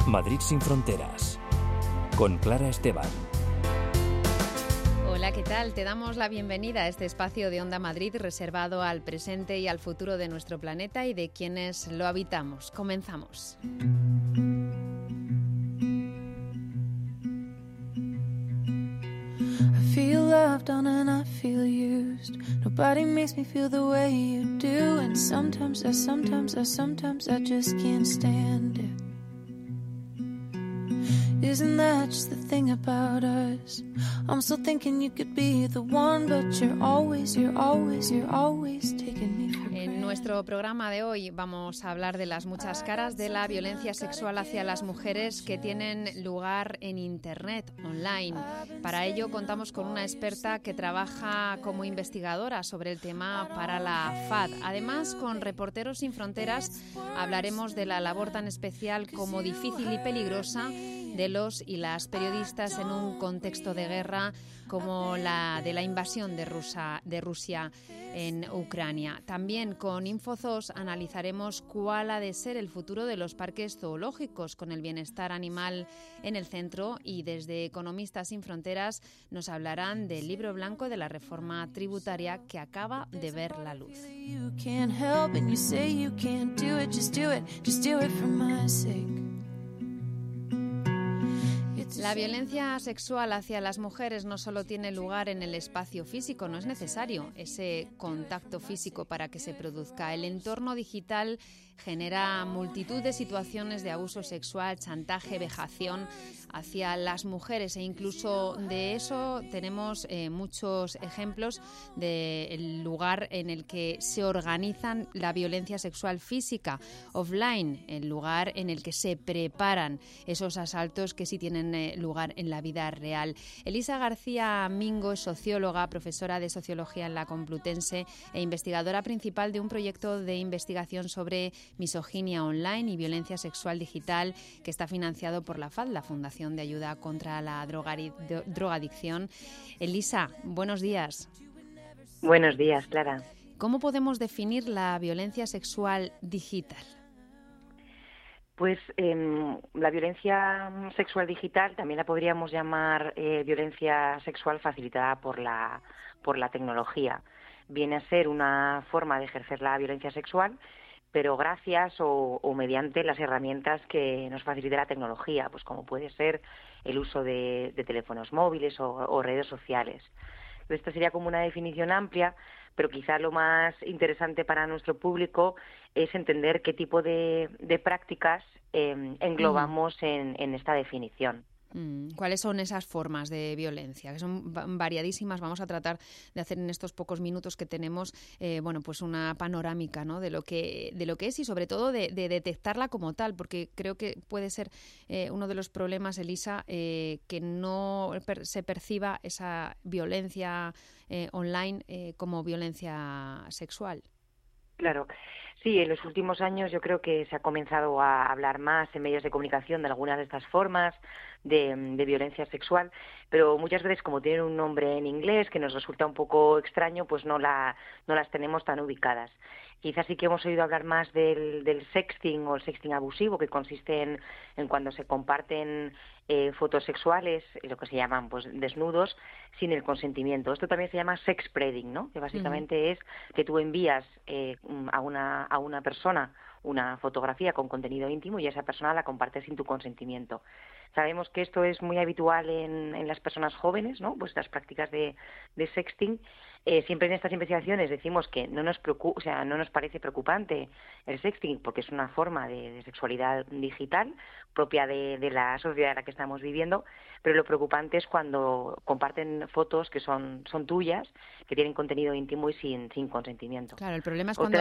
Madrid sin fronteras, con Clara Esteban. Hola, ¿qué tal? Te damos la bienvenida a este espacio de Onda Madrid reservado al presente y al futuro de nuestro planeta y de quienes lo habitamos. Comenzamos. I feel loved on and I feel used. Nobody makes me feel the way you do. And sometimes I just can't stand it. Isn't that just the thing about us? I'm still thinking you could be the one, but you're always taking me for granted. En nuestro programa de hoy vamos a hablar de las muchas caras de la violencia sexual hacia las mujeres que tienen lugar en Internet, online. Para ello contamos con una experta que trabaja como investigadora sobre el tema para la FAD. Además, con Reporteros sin Fronteras hablaremos de la labor tan especial como difícil y peligrosa de los y las periodistas en un contexto de guerra como la de la invasión de Rusia en Ucrania. También con Infozos analizaremos cuál ha de ser el futuro de los parques zoológicos con el bienestar animal en el centro, y desde Economistas sin Fronteras nos hablarán del libro blanco de la reforma tributaria que acaba de ver la luz. La violencia sexual hacia las mujeres no solo tiene lugar en el espacio físico, no es necesario ese contacto físico para que se produzca. El entorno digital genera multitud de situaciones de abuso sexual, chantaje, vejación hacia las mujeres, e incluso de eso tenemos muchos ejemplos del lugar en el que se organizan la violencia sexual física, offline, el lugar en el que se preparan esos asaltos que sí tienen lugar en la vida real. Elisa García Mingo es socióloga, profesora de Sociología en la Complutense e investigadora principal de un proyecto de investigación sobre misoginia online y violencia sexual digital que está financiado por la FAD, la Fundación de Ayuda contra la Drogadicción. Elisa, buenos días. Buenos días, Clara. ¿Cómo podemos definir la violencia sexual digital? Pues la violencia sexual digital también la podríamos llamar violencia sexual facilitada por la tecnología. Viene a ser una forma de ejercer la violencia sexual, pero gracias o mediante las herramientas que nos facilita la tecnología, pues como puede ser el uso de teléfonos móviles o redes sociales. Esta sería como una definición amplia, pero quizá lo más interesante para nuestro público es entender qué tipo de prácticas englobamos en esta definición. ¿Cuáles son esas formas de violencia? Que son variadísimas. Vamos a tratar de hacer en estos pocos minutos que tenemos, pues una panorámica, ¿no?, de lo que es, y sobre todo de detectarla como tal, porque creo que puede ser uno de los problemas, Elisa, que no se perciba esa violencia online como violencia sexual. Claro. Sí, en los últimos años yo creo que se ha comenzado a hablar más en medios de comunicación de algunas de estas formas de violencia sexual, pero muchas veces, como tienen un nombre en inglés que nos resulta un poco extraño, pues no las tenemos tan ubicadas. Quizás sí que hemos oído hablar más del sexting o el sexting abusivo, que consiste en cuando se comparten fotos sexuales, lo que se llaman pues desnudos, sin el consentimiento. Esto también se llama sex spreading, ¿no?, que básicamente es que tú envías a una persona una fotografía con contenido íntimo y esa persona la comparte sin tu consentimiento. Sabemos que esto es muy habitual en las personas jóvenes, ¿no?, pues las prácticas de sexting. Siempre en estas investigaciones decimos que no nos parece preocupante el sexting porque es una forma de sexualidad digital propia de la sociedad en la que estamos viviendo, pero lo preocupante es cuando comparten fotos que son tuyas, que tienen contenido íntimo y sin consentimiento. Claro, el problema es cuando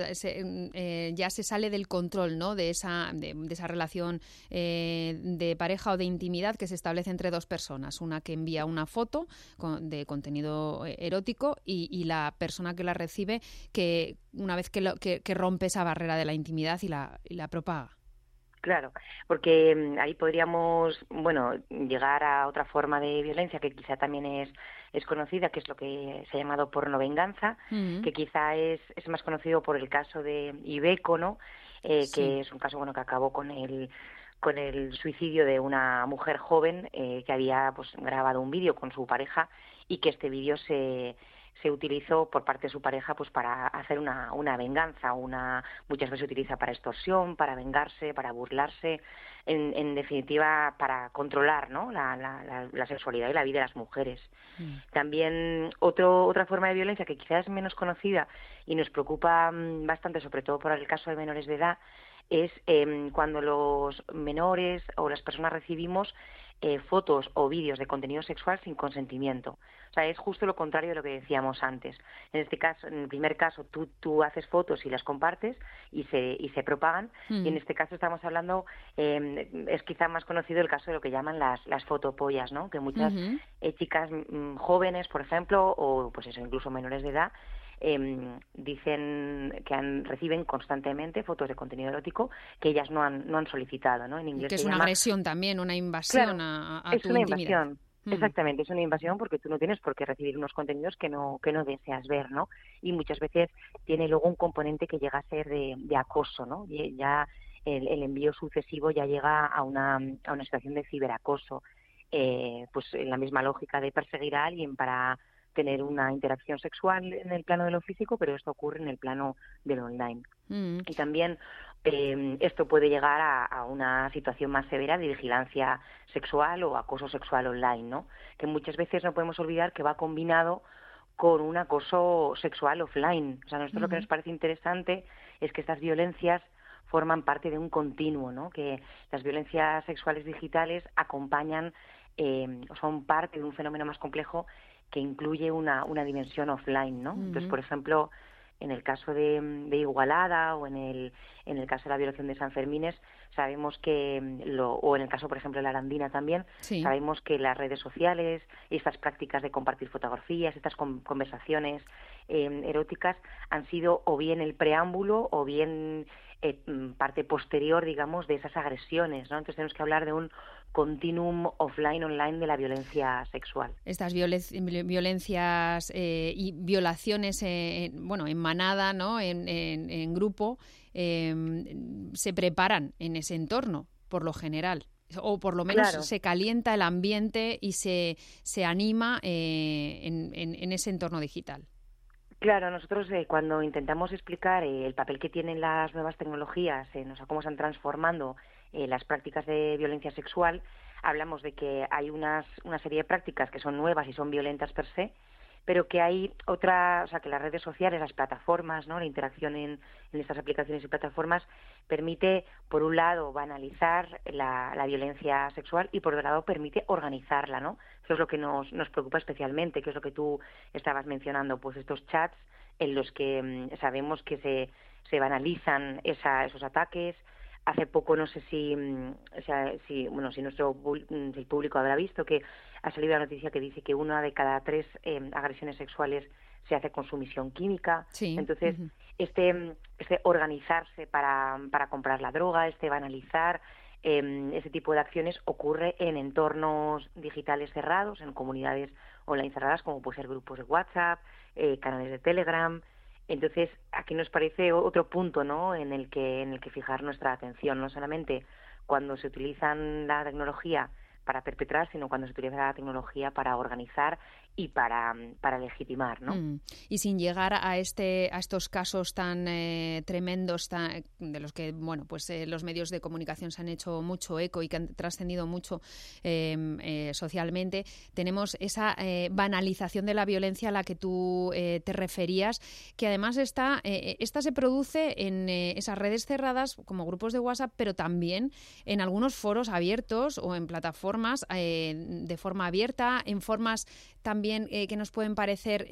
ya se sale del control, ¿no?, de esa relación de pareja o de intimidad que se establece entre dos personas, una que envía una foto de contenido erótico y la persona que la recibe, que una vez que rompe esa barrera de la intimidad y la propaga. Claro, porque ahí podríamos, llegar a otra forma de violencia que quizá también es conocida, que es lo que se ha llamado pornovenganza, que quizá es más conocido por el caso de Iveco, ¿no? Sí. Que es un caso que acabó con con el suicidio de una mujer joven que había pues grabado un vídeo con su pareja y que este vídeo se utilizó por parte de su pareja pues para hacer una venganza, muchas veces se utiliza para extorsión, para vengarse, para burlarse, en definitiva para controlar, ¿no? la sexualidad y la vida de las mujeres. También otra forma de violencia que quizás es menos conocida y nos preocupa bastante, sobre todo por el caso de menores de edad, es cuando los menores o las personas recibimos fotos o vídeos de contenido sexual sin consentimiento. O sea, es justo lo contrario de lo que decíamos antes. En este caso, en el primer caso, tú haces fotos y las compartes y se propagan. Y en este caso estamos hablando, es quizá más conocido el caso de lo que llaman las fotopollas, ¿no? Que muchas chicas jóvenes, por ejemplo, o pues eso, incluso menores de edad, dicen que reciben constantemente fotos de contenido erótico que ellas no han solicitado, ¿no? En inglés que es una agresión también, una invasión, claro, a es tu una intimidad. Invasión. Exactamente, es una invasión porque tú no tienes por qué recibir unos contenidos que no deseas ver, ¿no? Y muchas veces tiene luego un componente que llega a ser de acoso, ¿no? Y ya el envío sucesivo ya llega a una situación de ciberacoso, pues en la misma lógica de perseguir a alguien para tener una interacción sexual en el plano de lo físico, pero esto ocurre en el plano de lo online. Y también esto puede llegar a una situación más severa de vigilancia sexual o acoso sexual online, ¿no? Que muchas veces no podemos olvidar que va combinado con un acoso sexual offline. O sea, a nosotros lo que nos parece interesante es que estas violencias forman parte de un continuo, ¿no? Que las violencias sexuales digitales acompañan o son parte de un fenómeno más complejo que incluye una dimensión offline, ¿no? Entonces, por ejemplo, en el caso de Igualada o en el caso de la violación de Sanfermines, sabemos que, o en el caso, por ejemplo, de la Arandina también, sabemos que las redes sociales y estas prácticas de compartir fotografías, estas conversaciones eróticas han sido o bien el preámbulo o bien parte posterior, digamos, de esas agresiones, ¿no? Entonces tenemos que hablar de un continuum offline-online de la violencia sexual. Estas violencias y violaciones, en manada, ¿no? En grupo, se preparan en ese entorno, por lo general. O por lo menos se calienta el ambiente y se anima en ese entorno digital. Claro, nosotros cuando intentamos explicar el papel que tienen las nuevas tecnologías, cómo están transformando las prácticas de violencia sexual, hablamos de que hay una serie de prácticas que son nuevas y son violentas per se, pero que hay otra, o sea, que las redes sociales, las plataformas, ¿no? La interacción en estas aplicaciones y plataformas permite, por un lado, banalizar la violencia sexual y, por otro lado, permite organizarla, ¿no? Eso es lo que nos preocupa especialmente, que es lo que tú estabas mencionando, pues estos chats en los que sabemos que se banalizan esos ataques. Hace poco, no sé si el público habrá visto que ha salido la noticia que dice que 1 de cada 3 agresiones sexuales se hace con sumisión química. Sí. Entonces, este organizarse para comprar la droga, banalizar ese tipo de acciones ocurre en entornos digitales cerrados, en comunidades online cerradas, como puede ser grupos de WhatsApp, canales de Telegram. Entonces, aquí nos parece otro punto, ¿no?, en el que fijar nuestra atención, no solamente cuando se utiliza la tecnología para perpetrar, sino cuando se utiliza la tecnología para organizar y para legitimar, ¿no? Y sin llegar a estos casos tan tremendos, de los que los medios de comunicación se han hecho mucho eco y que han trascendido mucho socialmente, tenemos esa banalización de la violencia a la que tú te referías, que además esta se produce en esas redes cerradas como grupos de WhatsApp, pero también en algunos foros abiertos o en plataformas de forma abierta, en formas también que nos pueden parecer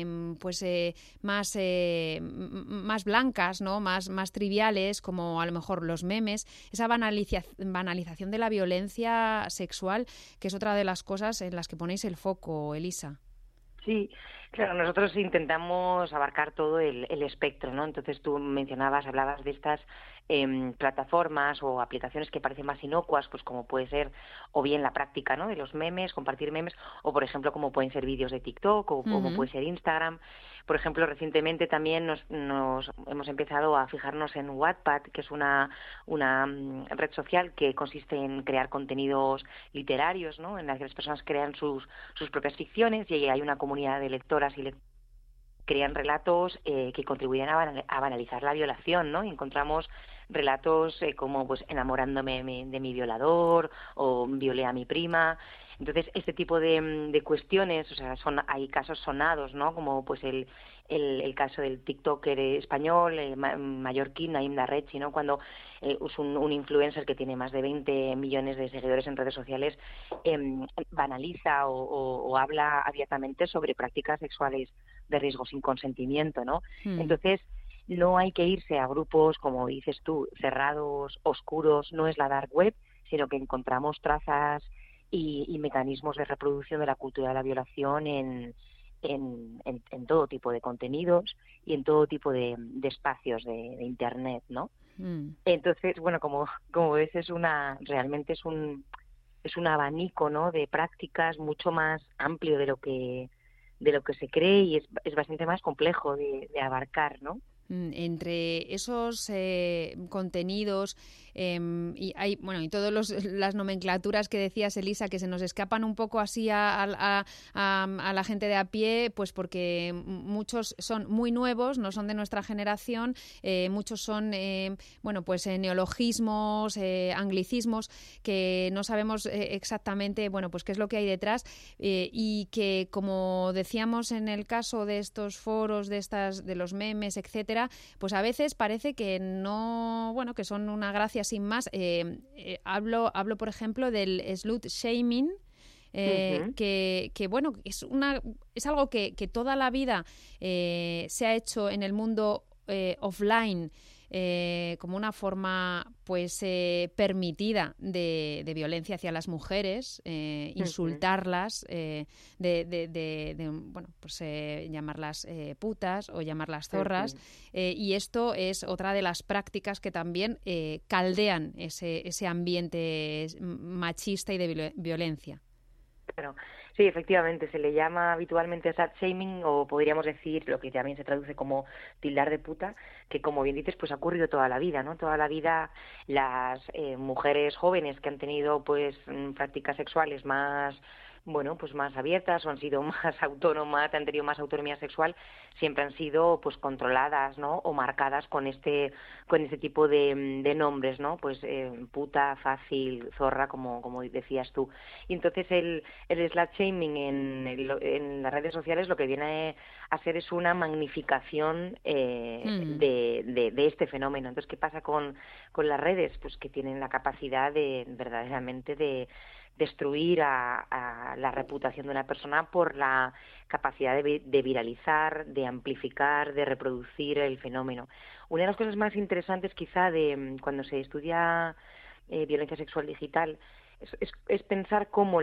más blancas, ¿no? más triviales, como a lo mejor los memes, esa banalización de la violencia sexual, que es otra de las cosas en las que ponéis el foco, Elisa. Sí, claro, nosotros intentamos abarcar todo el espectro, ¿no? Entonces tú hablabas de estas plataformas o aplicaciones que parecen más inocuas, pues como puede ser o bien la práctica, ¿no?, de los memes, compartir memes, o por ejemplo como pueden ser vídeos de TikTok o como puede ser Instagram. Por ejemplo, recientemente también nos hemos empezado a fijarnos en Wattpad, que es una red social que consiste en crear contenidos literarios, ¿no?, en la que las personas crean sus propias ficciones, y hay una comunidad de lectoras y lectores crean relatos que contribuyen a banalizar la violación, ¿no? Y encontramos relatos como pues enamorándome de mi violador o violé a mi prima. Entonces, este tipo de cuestiones, o sea, hay casos sonados, ¿no? Como pues el caso del TikToker español, mallorquín, Naim Darrechi, ¿no? Cuando es un influencer que tiene más de 20 millones de seguidores en redes sociales, banaliza o habla abiertamente sobre prácticas sexuales de riesgo sin consentimiento, ¿no? Entonces, no hay que irse a grupos, como dices tú, cerrados, oscuros, no es la dark web, sino que encontramos trazas y mecanismos de reproducción de la cultura de la violación en todo tipo de contenidos y en todo tipo de espacios de Internet, ¿no? Entonces, bueno, como ves, realmente es un abanico, ¿no?, de prácticas mucho más amplio de lo que se cree, y es bastante más complejo de abarcar, ¿no? Entre esos contenidos y hay y todas las nomenclaturas que decías, Elisa, que se nos escapan un poco así a la gente de a pie, pues porque muchos son muy nuevos, no son de nuestra generación, muchos son neologismos, anglicismos, que no sabemos exactamente pues qué es lo que hay detrás, y que, como decíamos en el caso de estos foros, de los memes, etcétera, pues a veces parece que no, que son una gracia sin más. Hablo, por ejemplo, del slut shaming, que es algo que toda la vida se ha hecho en el mundo offline, como una forma permitida de violencia hacia las mujeres, insultarlas, llamarlas putas o llamarlas zorras, y esto es otra de las prácticas que también caldean ese ambiente machista y de violencia. Claro. Sí, efectivamente, se le llama habitualmente slut shaming, o podríamos decir lo que también se traduce como tildar de puta, que, como bien dices, pues ha ocurrido toda la vida, ¿no? Toda la vida las mujeres jóvenes que han tenido pues prácticas sexuales más más abiertas, o han sido más autónomas, han tenido más autonomía sexual, siempre han sido pues controladas, ¿no?, o marcadas con este tipo de nombres, ¿no? Pues puta, fácil, zorra, como decías tú. Y entonces el slut shaming en las redes sociales lo que viene a ser es una magnificación de este fenómeno. Entonces, ¿qué pasa con las redes? Pues que tienen la capacidad de verdaderamente de destruir a la reputación de una persona por la capacidad de viralizar, de amplificar, de reproducir el fenómeno. Una de las cosas más interesantes quizá de cuando se estudia violencia sexual digital es pensar cómo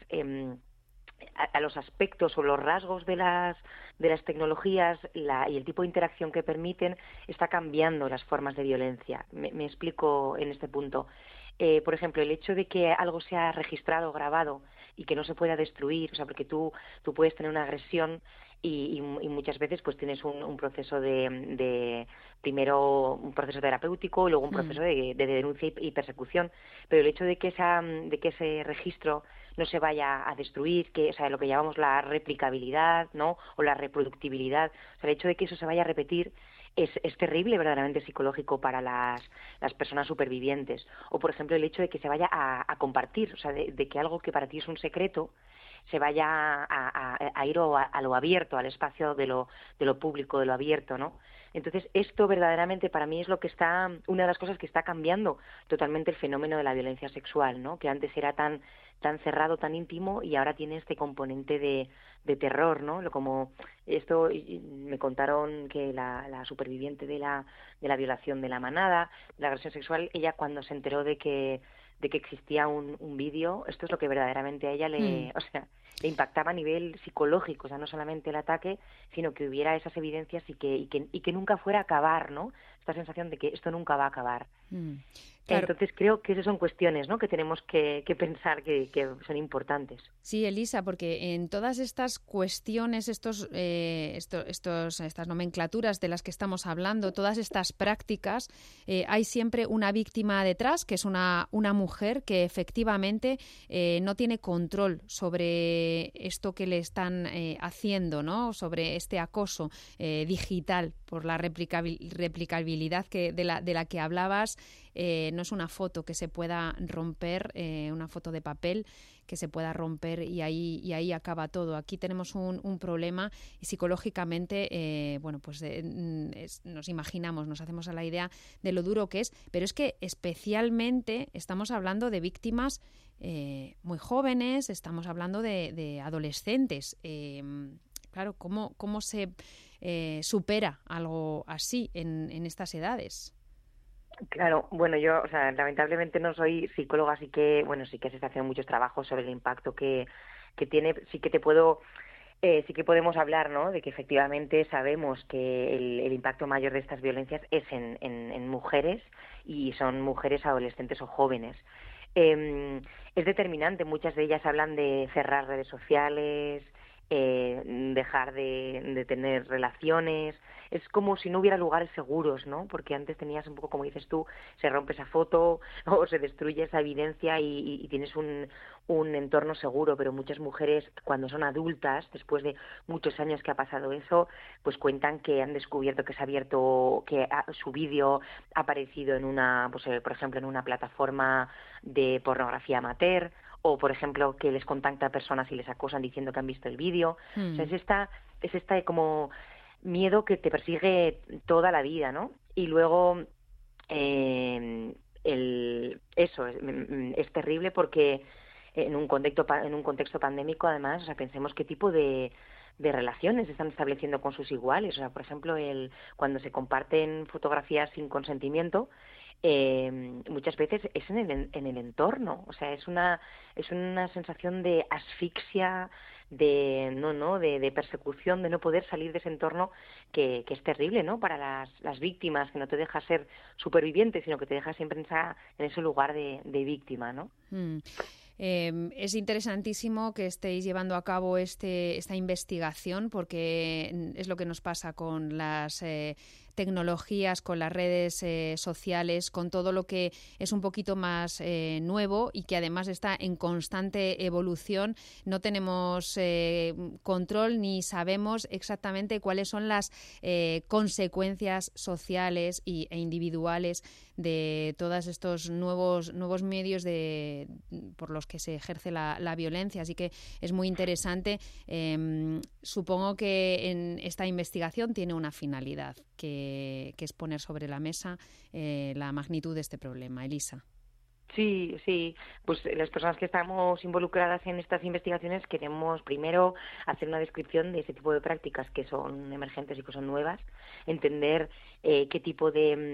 a los aspectos o los rasgos de las tecnologías y el tipo de interacción que permiten está cambiando las formas de violencia. Me explico en este punto. Por ejemplo, el hecho de que algo sea registrado, grabado y que no se pueda destruir, o sea, porque tú puedes tener una agresión y muchas veces pues tienes un proceso primero un proceso terapéutico y luego un proceso de denuncia y persecución, pero el hecho de que ese registro no se vaya a destruir, lo que llamamos la replicabilidad, ¿no?, o la reproductibilidad, o sea, el hecho de que eso se vaya a repetir es terrible, verdaderamente psicológico para las personas supervivientes. O, por ejemplo, el hecho de que se vaya a compartir, o sea, de que algo que para ti es un secreto se vaya a ir a lo abierto, al espacio de lo público, de lo abierto, ¿no? Entonces, esto verdaderamente para mí es una de las cosas que está cambiando totalmente el fenómeno de la violencia sexual, ¿no?, que antes era tan cerrado, tan íntimo, y ahora tiene este componente de terror, ¿no? Como esto, me contaron que la superviviente de la violación de la manada, de la agresión sexual, ella cuando se enteró de que de que existía un vídeo, esto es lo que verdaderamente a ella le impactaba a nivel psicológico, o sea, no solamente el ataque, sino que hubiera esas evidencias y que nunca fuera a acabar, ¿no? Esta sensación de que esto nunca va a acabar. Claro. Entonces creo que esas son cuestiones, ¿no?, que tenemos que pensar que son importantes. Sí, Elisa, porque en todas estas cuestiones, estas nomenclaturas de las que estamos hablando, todas estas prácticas, hay siempre una víctima detrás, que es una mujer que efectivamente no tiene control sobre esto que le están haciendo, ¿no?, sobre este acoso digital por la replicabilidad de la que hablabas. No es una foto que se pueda romper, una foto de papel que se pueda romper y ahí acaba todo. Aquí tenemos un problema y psicológicamente, nos imaginamos, nos hacemos a la idea de lo duro que es, pero es que especialmente estamos hablando de víctimas muy jóvenes, estamos hablando de adolescentes. Claro, ¿cómo se supera algo así en estas edades? Claro, bueno, yo, lamentablemente no soy psicóloga, así que, sí que se está haciendo muchos trabajos sobre el impacto que tiene. Sí que sí que podemos hablar, ¿no?, de que efectivamente sabemos que el impacto mayor de estas violencias es en mujeres, y son mujeres adolescentes o jóvenes. Es determinante, muchas de ellas hablan de cerrar redes sociales, dejar de tener relaciones. Es como si no hubiera lugares seguros, ¿no? Porque antes tenías un poco, como dices tú, se rompe esa foto o se destruye esa evidencia y tienes un entorno seguro, pero muchas mujeres, cuando son adultas, después de muchos años que ha pasado eso, pues cuentan que han descubierto que su vídeo ha aparecido en por ejemplo, en una plataforma de pornografía amateur, o, por ejemplo, que les contacta a personas y les acosan diciendo que han visto el vídeo. O sea, es esta como miedo que te persigue toda la vida, ¿no? Y luego es terrible porque en un contexto pandémico, además, pensemos qué tipo de relaciones están estableciendo con sus iguales. O sea, por ejemplo, cuando se comparten fotografías sin consentimiento, muchas veces es en el entorno. O sea, es una sensación de asfixia, de persecución, de no poder salir de ese entorno que es terrible, ¿no?, para las víctimas, que no te deja ser superviviente, sino que te deja siempre en ese lugar de víctima, ¿no? Es interesantísimo que estéis llevando a cabo esta investigación, porque es lo que nos pasa con las tecnologías, con las redes sociales, con todo lo que es un poquito más nuevo y que además está en constante evolución. No tenemos control ni sabemos exactamente cuáles son las consecuencias sociales e individuales de todos estos nuevos medios por los que se ejerce la violencia. Así que es muy interesante. Supongo que en esta investigación tiene una finalidad, que es poner sobre la mesa la magnitud de este problema. Elisa. Sí, pues las personas que estamos involucradas en estas investigaciones queremos primero hacer una descripción de ese tipo de prácticas que son emergentes y que son nuevas, entender qué tipo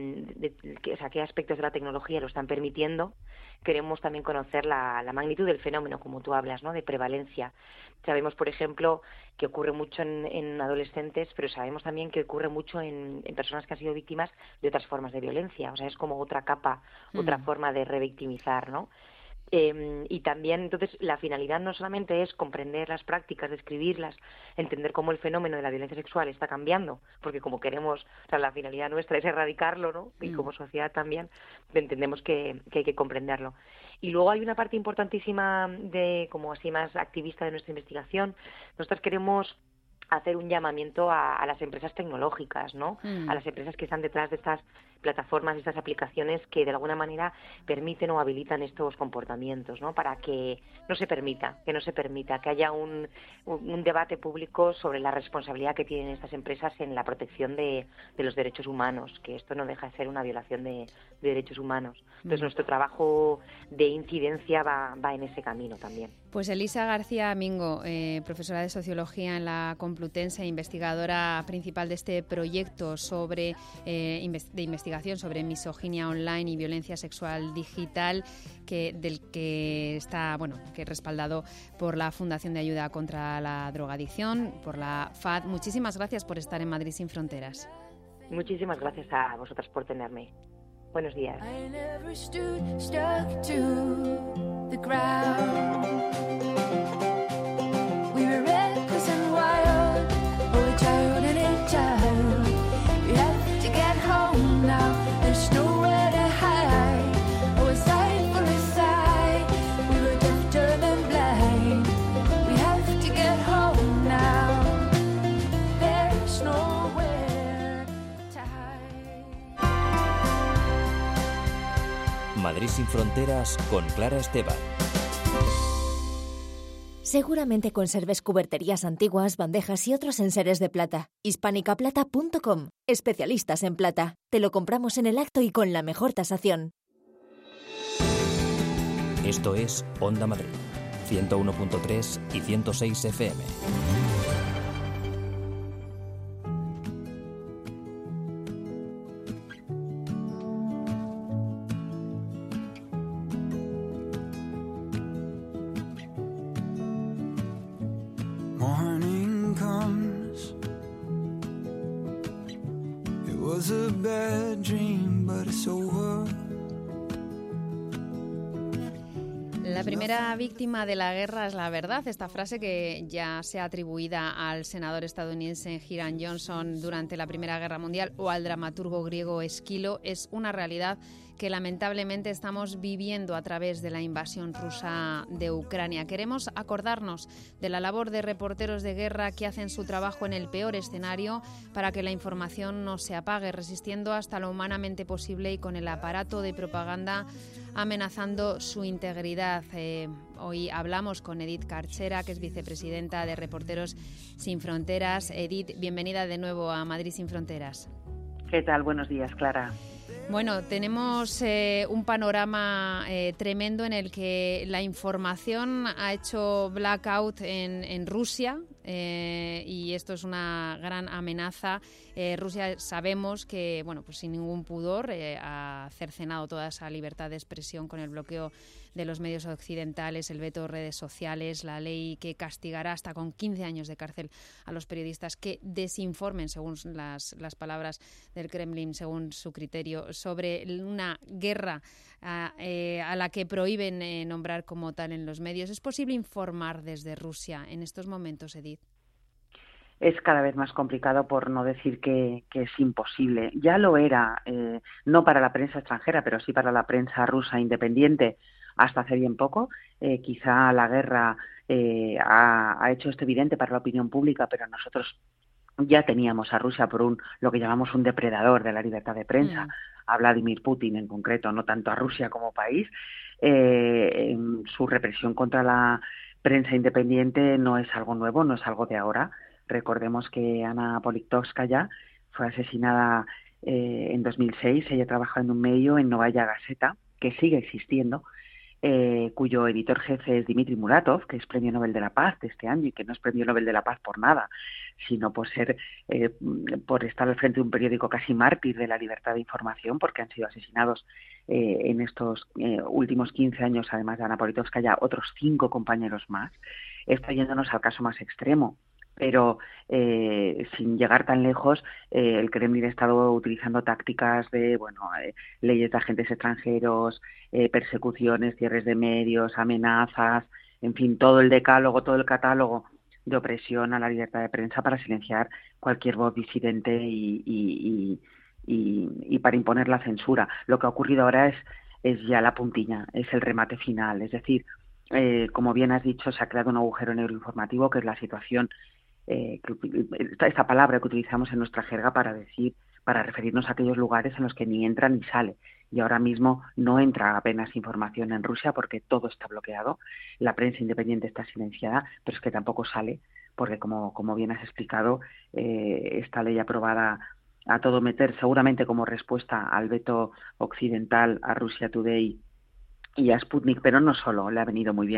qué aspectos de la tecnología lo están permitiendo. Queremos también conocer la magnitud del fenómeno, como tú hablas, ¿no?, de prevalencia. Sabemos, por ejemplo, que ocurre mucho en adolescentes, pero sabemos también que ocurre mucho en personas que han sido víctimas de otras formas de violencia. O sea, es como otra capa, otra forma de revictimizar, ¿no? Y también, entonces, la finalidad no solamente es comprender las prácticas, describirlas, entender cómo el fenómeno de la violencia sexual está cambiando, porque como queremos, la finalidad nuestra es erradicarlo, ¿no? Y como sociedad también entendemos que hay que comprenderlo. Y luego hay una parte importantísima como así más activista de nuestra investigación. Nosotros queremos hacer un llamamiento a las empresas tecnológicas, ¿no? A las empresas que están detrás de estas plataformas, estas aplicaciones que de alguna manera permiten o habilitan estos comportamientos, ¿no? Para que no se permita, que haya un debate público sobre la responsabilidad que tienen estas empresas en la protección de los derechos humanos, que esto no deja de ser una violación de derechos humanos. Entonces nuestro trabajo de incidencia va en ese camino también. Pues Elisa García Mingo, profesora de Sociología en la Complutense, investigadora principal de este proyecto de investigación sobre misoginia online y violencia sexual digital, del que está, que es respaldado por la Fundación de Ayuda contra la Drogadicción, por la FAD. Muchísimas gracias por estar en Madrid sin Fronteras. Muchísimas gracias a vosotras por tenerme. Buenos días. The ground. We were reckless and wild, oh, a child and a child. We have to get home now, there's nowhere to hide. Oh, a sigh for a sigh, we were deaf, dumb and blind. We have to get home now, there's nowhere to hide. Madrid sin Fronteras con Clara Esteban. Seguramente conserves cuberterías antiguas, bandejas y otros enseres de plata. Hispanicaplata.com. Especialistas en plata. Te lo compramos en el acto y con la mejor tasación. Esto es Onda Madrid, 101.3 y 106 FM. La primera víctima de la guerra es la verdad. Esta frase, que ya sea atribuida al senador estadounidense Hiram Johnson durante la Primera Guerra Mundial o al dramaturgo griego Esquilo, es una realidad que lamentablemente estamos viviendo a través de la invasión rusa de Ucrania. Queremos acordarnos de la labor de reporteros de guerra que hacen su trabajo en el peor escenario para que la información no se apague, resistiendo hasta lo humanamente posible y con el aparato de propaganda amenazando su integridad. Hoy hablamos con Edith Carchera, que es vicepresidenta de Reporteros Sin Fronteras. Edith, bienvenida de nuevo a Madrid Sin Fronteras. ¿Qué tal? Buenos días, Clara. Bueno, tenemos un panorama tremendo en el que la información ha hecho blackout en Rusia y esto es una gran amenaza. Rusia, sabemos que, pues sin ningún pudor, ha cercenado toda esa libertad de expresión con el bloqueo de los medios occidentales, el veto de redes sociales, la ley que castigará hasta con 15 años de cárcel a los periodistas que desinformen, según las palabras del Kremlin, según su criterio, sobre una guerra a la que prohíben nombrar como tal en los medios. ¿Es posible informar desde Rusia en estos momentos, Edith? Es cada vez más complicado, por no decir que es imposible. Ya lo era, no para la prensa extranjera, pero sí para la prensa rusa independiente hasta hace bien poco. Quizá la guerra ha hecho esto evidente para la opinión pública, pero nosotros ya teníamos a Rusia por lo que llamamos un depredador de la libertad de prensa, a Vladimir Putin en concreto, no tanto a Rusia como país. Su represión contra la prensa independiente no es algo nuevo, no es algo de ahora. Recordemos que Ana Politkovskaya fue asesinada en 2006. Ella trabajaba en un medio, en Novaya Gazeta, que sigue existiendo, cuyo editor jefe es Dmitry Muratov, que es Premio Nobel de la Paz de este año, y que no es Premio Nobel de la Paz por nada, sino por estar al frente de un periódico casi mártir de la libertad de información, porque han sido asesinados en estos últimos 15 años, además de Ana Politkovskaya, otros 5 compañeros más. Está yéndonos al caso más extremo, pero sin llegar tan lejos, el Kremlin ha estado utilizando tácticas de leyes de agentes extranjeros, persecuciones, cierres de medios, amenazas, en fin, todo el decálogo, todo el catálogo de opresión a la libertad de prensa para silenciar cualquier voz disidente y para imponer la censura. Lo que ha ocurrido ahora es ya la puntilla, es el remate final. Es decir, como bien has dicho, se ha creado un agujero negro informativo, que es la situación, esta palabra que utilizamos en nuestra jerga para referirnos a aquellos lugares en los que ni entra ni sale. Y ahora mismo no entra apenas información en Rusia porque todo está bloqueado. La prensa independiente está silenciada, pero es que tampoco sale porque, como bien has explicado, esta ley aprobada a todo meter, seguramente como respuesta al veto occidental a Russia Today y a Sputnik, pero no solo, le ha venido muy bien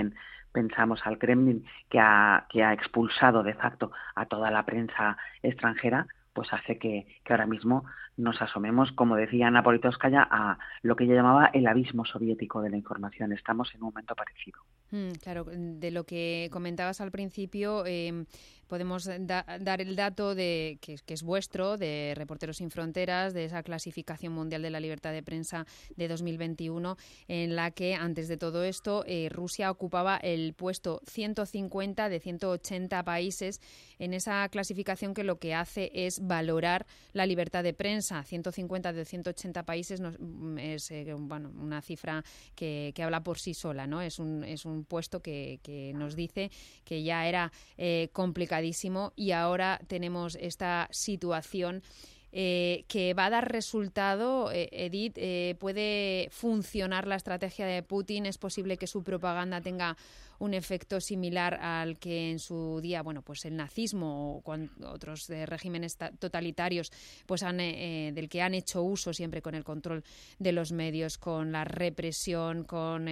pensamos al Kremlin, que ha expulsado de facto a toda la prensa extranjera, pues hace que ahora mismo nos asomemos, como decía Ana Politkovskaya, a lo que ella llamaba el abismo soviético de la información. Estamos en un momento parecido. Claro, de lo que comentabas al principio, podemos dar el dato de que es vuestro, de Reporteros Sin Fronteras, de esa clasificación mundial de la libertad de prensa de 2021, en la que, antes de todo esto, Rusia ocupaba el puesto 150 de 180 países en esa clasificación, que lo que hace es valorar la libertad de prensa. 150 de 180 países es una cifra que habla por sí sola, ¿no? Es un puesto que nos dice que ya era complicadísimo, y ahora tenemos esta situación que va a dar resultado. Edith, ¿puede funcionar la estrategia de Putin? ¿Es posible que su propaganda tenga un efecto similar al que en su día, pues el nazismo o otros regímenes totalitarios, pues del que han hecho uso siempre con el control de los medios, con la represión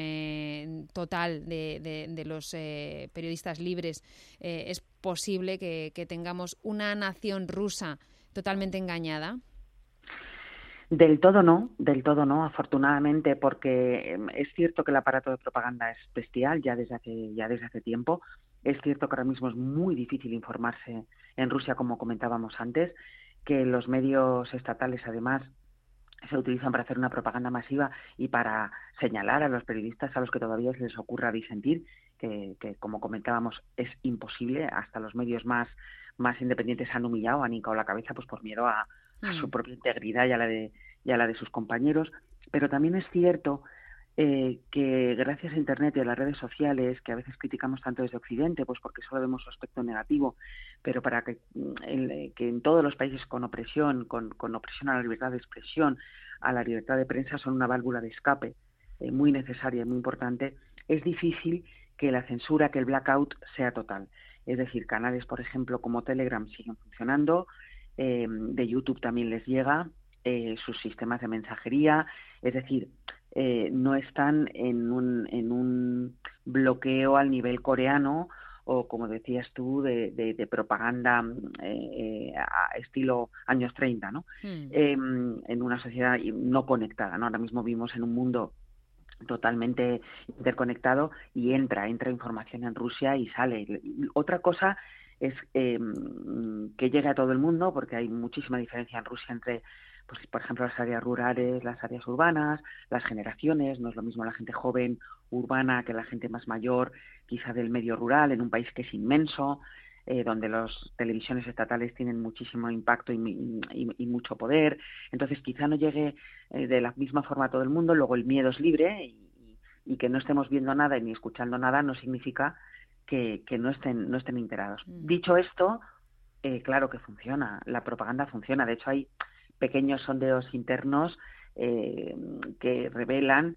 total de los periodistas libres? ¿Es posible que tengamos una nación rusa totalmente engañada? Del todo no, afortunadamente, porque es cierto que el aparato de propaganda es bestial ya desde hace tiempo. Es cierto que ahora mismo es muy difícil informarse en Rusia, como comentábamos antes, que los medios estatales además se utilizan para hacer una propaganda masiva y para señalar a los periodistas a los que todavía se les ocurra disentir, que como comentábamos es imposible. Hasta los medios más independientes han humillado, han hincado la cabeza pues por miedo a su propia integridad y a la de sus compañeros. Pero también es cierto que gracias a Internet y a las redes sociales, que a veces criticamos tanto desde Occidente, pues porque solo vemos su aspecto negativo, pero para que en todos los países con opresión a la libertad de expresión, a la libertad de prensa, son una válvula de escape muy necesaria y muy importante, es difícil que la censura, que el blackout sea total. Es decir, canales, por ejemplo, como Telegram siguen funcionando, de YouTube también les llega, sus sistemas de mensajería, es decir, no están en un bloqueo al nivel coreano o, como decías tú, de propaganda a estilo años 30, ¿no? En una sociedad no conectada, ¿no? Ahora mismo vivimos en un mundo totalmente interconectado y entra información en Rusia y sale. Otra cosa es que llegue a todo el mundo, porque hay muchísima diferencia en Rusia entre, pues, por ejemplo, las áreas rurales, las áreas urbanas, las generaciones. No es lo mismo la gente joven urbana que la gente más mayor, quizá del medio rural, en un país que es inmenso, donde las televisiones estatales tienen muchísimo impacto y mucho poder. Entonces quizá no llegue de la misma forma a todo el mundo. Luego el miedo es libre y que no estemos viendo nada ni escuchando nada no significa que no estén enterados. Dicho esto, claro que funciona, la propaganda funciona. De hecho, hay pequeños sondeos internos que revelan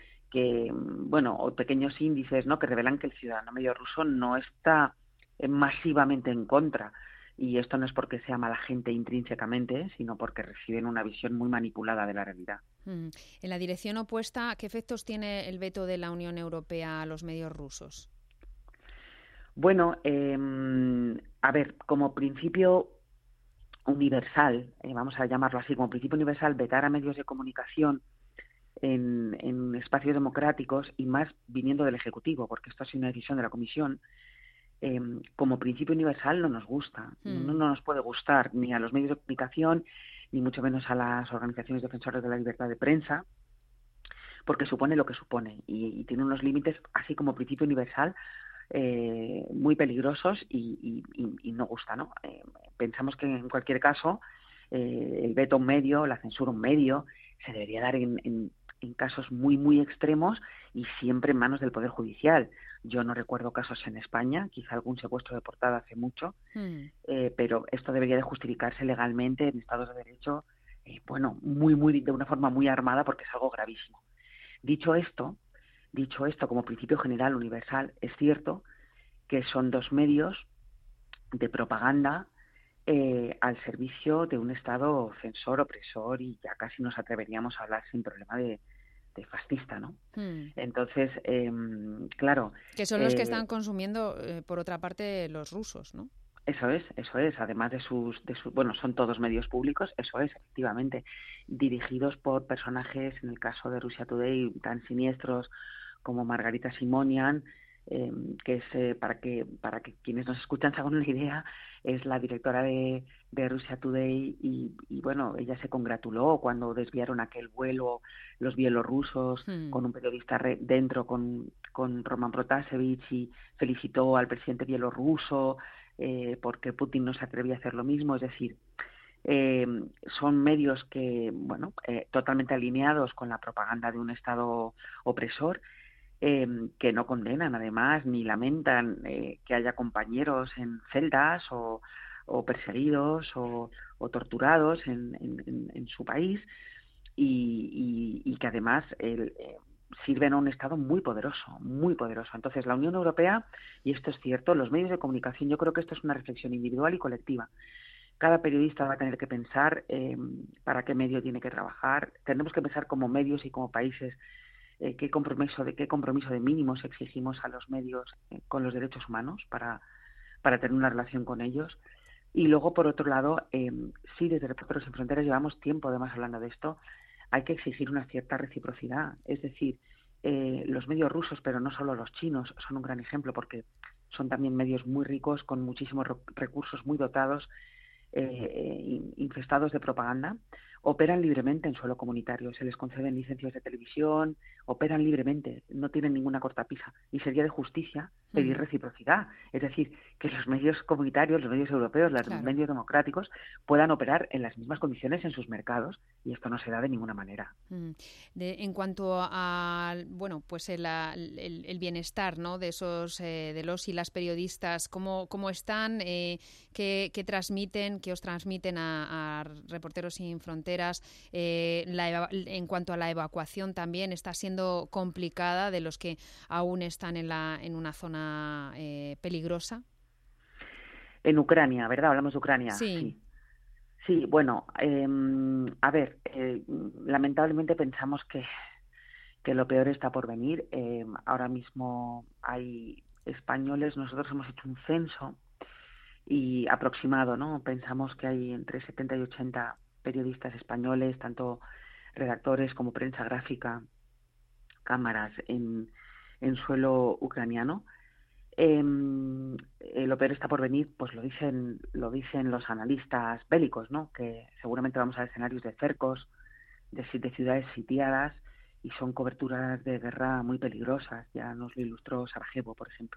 o pequeños índices, ¿no?, que revelan que el ciudadano medio ruso no está masivamente en contra. Y esto no es porque sea mala gente intrínsecamente, sino porque reciben una visión muy manipulada de la realidad. En la dirección opuesta, ¿qué efectos tiene el veto de la Unión Europea a los medios rusos? Bueno, a ver, como principio universal, vamos a llamarlo así, como principio universal, vetar a medios de comunicación en espacios democráticos, y más viniendo del Ejecutivo, porque esto ha sido una decisión de la Comisión, como principio universal no nos gusta. No nos puede gustar ni a los medios de comunicación, ni mucho menos a las organizaciones defensoras de la libertad de prensa, porque supone lo que supone y tiene unos límites, así como principio universal, muy peligrosos y no gusta, ¿no? Pensamos que en cualquier caso el veto a un medio, la censura a un medio, se debería dar en casos muy, muy extremos y siempre en manos del Poder Judicial. Yo no recuerdo casos en España, quizá algún secuestro de portada hace mucho, pero esto debería de justificarse legalmente en Estados de Derecho, de una forma muy armada, porque es algo gravísimo. Dicho esto, como principio general universal, es cierto que son dos medios de propaganda al servicio de un Estado censor, opresor, y ya casi nos atreveríamos a hablar sin problema de fascista, ¿no? Entonces, claro... Que son los que están consumiendo, por otra parte, los rusos, ¿no? Eso es. Además de sus, bueno, son todos medios públicos, eso es, efectivamente, dirigidos por personajes, en el caso de Russia Today, tan siniestros como Margarita Simonian, que es, para que quienes nos escuchan se hagan una idea, es la directora de Russia Today y bueno, ella se congratuló cuando desviaron aquel vuelo los bielorrusos con un periodista dentro, con Roman Protasevich, y felicitó al presidente bielorruso porque Putin no se atrevía a hacer lo mismo. Es decir, son medios que, bueno, totalmente alineados con la propaganda de un Estado opresor, que no condenan, además, ni lamentan que haya compañeros en celdas o perseguidos o torturados en su país, y que además sirven a un Estado muy poderoso, muy poderoso. Entonces, la Unión Europea, y esto es cierto, los medios de comunicación, yo creo que esto es una reflexión individual y colectiva. Cada periodista va a tener que pensar para qué medio tiene que trabajar. Tenemos que pensar como medios y como países qué compromiso de mínimos exigimos a los medios con los derechos humanos para tener una relación con ellos. Y luego, por otro lado, sí, desde Reporteros Sin Fronteras llevamos tiempo además hablando de esto, hay que exigir una cierta reciprocidad. Es decir, los medios rusos, pero no solo los chinos, son un gran ejemplo porque son también medios muy ricos, con muchísimos recursos, muy dotados, infestados de propaganda. Operan libremente en suelo comunitario, se les conceden licencias de televisión, operan libremente, no tienen ninguna cortapisa. Y sería de justicia pedir reciprocidad, es decir, que los medios comunitarios, los medios europeos, los medios democráticos puedan operar en las mismas condiciones en sus mercados, y esto no se da de ninguna manera. En cuanto a, bueno, pues el bienestar, ¿no?, de esos de los y las periodistas, ¿cómo están? ¿Qué transmiten? ¿Qué os transmiten a Reporteros Sin Fronteras? En cuanto a la evacuación, también está siendo complicada de los que aún están en una zona peligrosa. En Ucrania, ¿verdad? Hablamos de Ucrania. Sí, bueno, a ver, lamentablemente pensamos que lo peor está por venir. Ahora mismo hay españoles, nosotros hemos hecho un censo y aproximado, ¿no? Pensamos que hay entre 70 y 80 periodistas españoles, tanto redactores como prensa gráfica, cámaras en suelo ucraniano. Lo peor está por venir, pues lo dicen los analistas bélicos, ¿no? Que seguramente vamos a escenarios de cercos, de ciudades sitiadas, y son coberturas de guerra muy peligrosas. Ya nos lo ilustró Sarajevo, por ejemplo.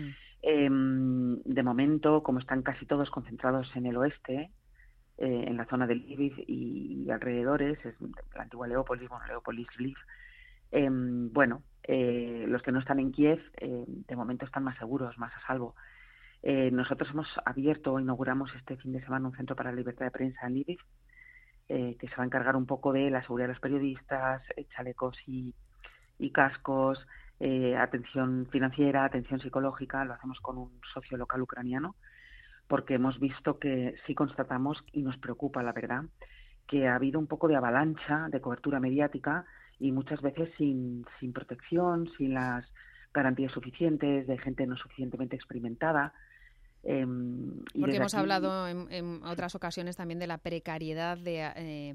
De momento, como están casi todos concentrados en el oeste, en la zona de Lviv y alrededores, es la antigua Leópolis, Lviv. Los que no están en Kiev, de momento están más seguros, más a salvo. Nosotros inauguramos este fin de semana un centro para la libertad de prensa en Lviv, que se va a encargar un poco de la seguridad de los periodistas, chalecos y cascos, atención financiera, atención psicológica. Lo hacemos con un socio local ucraniano, porque hemos visto que sí constatamos, y nos preocupa, la verdad, que ha habido un poco de avalancha de cobertura mediática y muchas veces sin protección, sin las garantías suficientes, de gente no suficientemente experimentada. Porque hemos hablado en otras ocasiones también de la precariedad de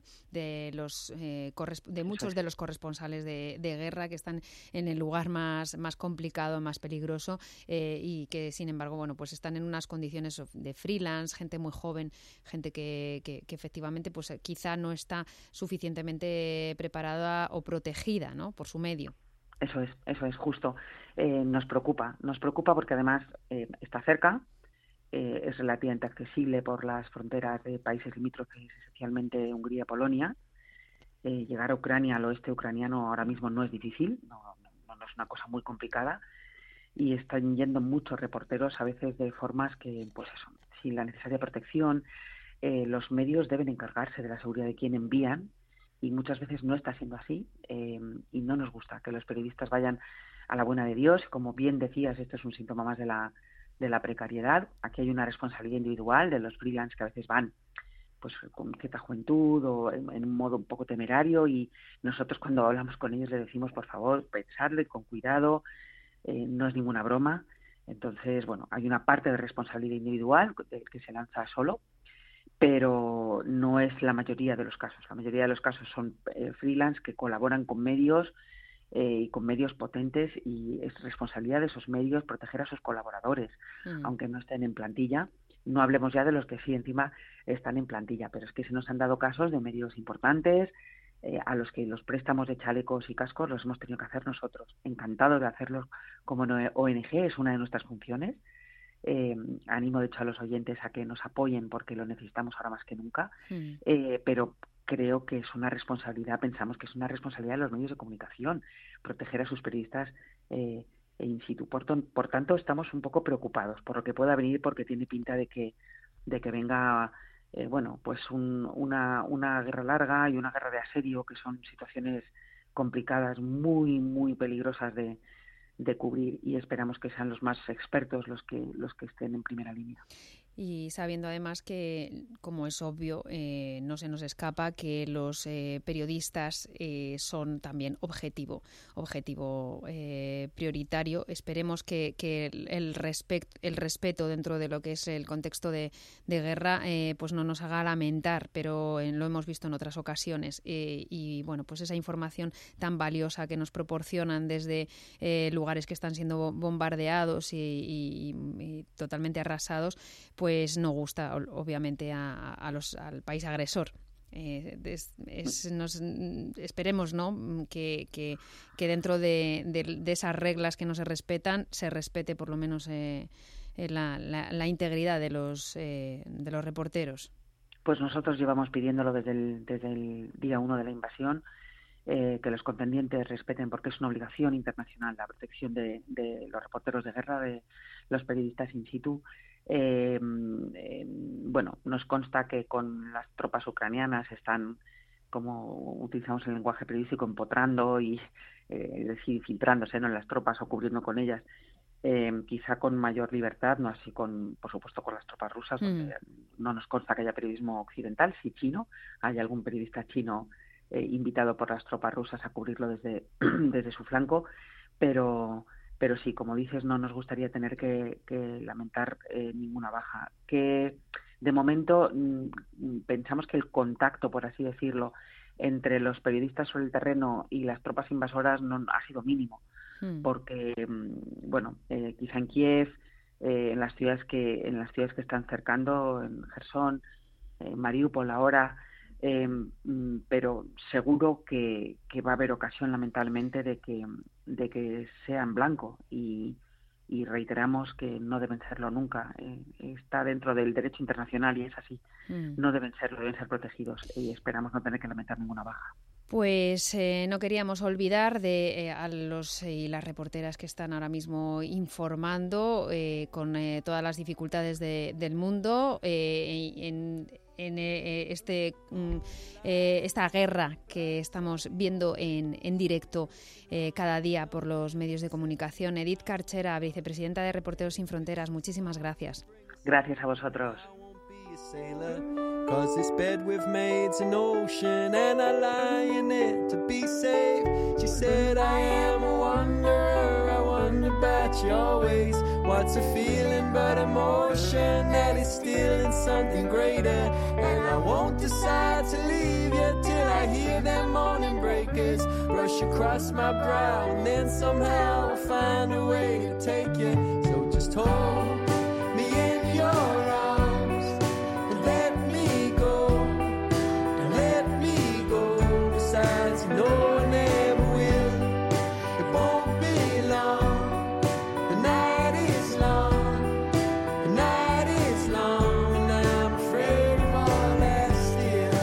muchos de los corresponsales de guerra, que están en el lugar más complicado, más peligroso, y que sin embargo, bueno, pues están en unas condiciones de freelance, gente muy joven, gente que efectivamente pues quizá no está suficientemente preparada o protegida, ¿no?, por su medio. Eso es justo. Nos preocupa porque además está cerca. Es relativamente accesible por las fronteras de países limítrofes, especialmente Hungría y Polonia. Llegar a Ucrania, al oeste ucraniano, ahora mismo no es difícil, no es una cosa muy complicada, y están yendo muchos reporteros, a veces de formas que, pues eso, sin la necesaria protección. Los medios deben encargarse de la seguridad de quien envían, y muchas veces no está siendo así, y no nos gusta que los periodistas vayan a la buena de Dios. Como bien decías, esto es un síntoma más de la precariedad. Aquí hay una responsabilidad individual de los freelance, que a veces van pues con cierta juventud o en un modo un poco temerario, y nosotros cuando hablamos con ellos les decimos, por favor, pensadlo y con cuidado, no es ninguna broma. Entonces, bueno, hay una parte de responsabilidad individual del que se lanza solo, pero no es la mayoría de los casos. La mayoría de los casos son freelance que colaboran con medios y con medios potentes, y es responsabilidad de esos medios proteger a sus colaboradores, aunque no estén en plantilla. No hablemos ya de los que sí encima están en plantilla, pero es que se nos han dado casos de medios importantes a los que los préstamos de chalecos y cascos los hemos tenido que hacer nosotros. Encantados de hacerlos como ONG, es una de nuestras funciones. Animo de hecho a los oyentes a que nos apoyen porque lo necesitamos ahora más que nunca, pero creo que es una responsabilidad, pensamos que es una responsabilidad de los medios de comunicación proteger a sus periodistas in situ. Por tanto, estamos un poco preocupados por lo que pueda venir, porque tiene pinta de que venga pues una guerra larga y una guerra de asedio, que son situaciones complicadas, muy muy peligrosas de cubrir, y esperamos que sean los más expertos los que estén en primera línea. Y sabiendo además que, como es obvio, no se nos escapa que los periodistas son también objetivo prioritario. Esperemos que el respeto dentro de lo que es el contexto de guerra pues no nos haga lamentar, pero lo hemos visto en otras ocasiones. Y bueno, pues esa información tan valiosa que nos proporcionan desde lugares que están siendo bombardeados y totalmente arrasados, pues no gusta obviamente al país agresor. Esperemos, ¿no?, que dentro de esas reglas que no se respetan, se respete por lo menos la integridad de los reporteros. Pues nosotros llevamos pidiéndolo desde el día 1 de la invasión, que los contendientes respeten, porque es una obligación internacional la protección de los reporteros de guerra, de los periodistas in situ. Nos consta que con las tropas ucranianas están, como utilizamos el lenguaje periodístico, empotrando y es decir, filtrándose, ¿no?, en las tropas o cubriendo con ellas, quizá con mayor libertad, no así por supuesto con las tropas rusas, donde no nos consta que haya periodismo occidental, sí chino. Hay algún periodista chino invitado por las tropas rusas a cubrirlo desde su flanco, pero sí, como dices, no nos gustaría tener que lamentar ninguna baja. Que de momento pensamos que el contacto, por así decirlo, entre los periodistas sobre el terreno y las tropas invasoras no ha sido mínimo, porque quizá en Kiev, en las ciudades que están cercando, en Jersón, Mariupol ahora, pero seguro que va a haber ocasión, lamentablemente, de que sea en blanco, y reiteramos que no deben serlo nunca. Está dentro del derecho internacional y es así. No deben serlo, deben ser protegidos, y esperamos no tener que lamentar ninguna baja. Pues no queríamos olvidar a los y las reporteras que están ahora mismo informando con todas las dificultades del mundo en esta guerra que estamos viendo en directo cada día por los medios de comunicación. Edith Carchera, vicepresidenta de Reporteros Sin Fronteras, muchísimas gracias. Gracias a vosotros. Sailor, 'cause this bed we've made's an ocean and I lie in it to be safe. She said I am a wanderer, I wonder about your ways. What's a feeling but emotion that is stealing something greater? And I won't decide to leave you till I hear them morning breakers rush across my brow, and then somehow I'll find a way to take you. So just hold me in your arms. No one ever will. It won't be long. The night is long. The night is long, and I'm afraid of all that still.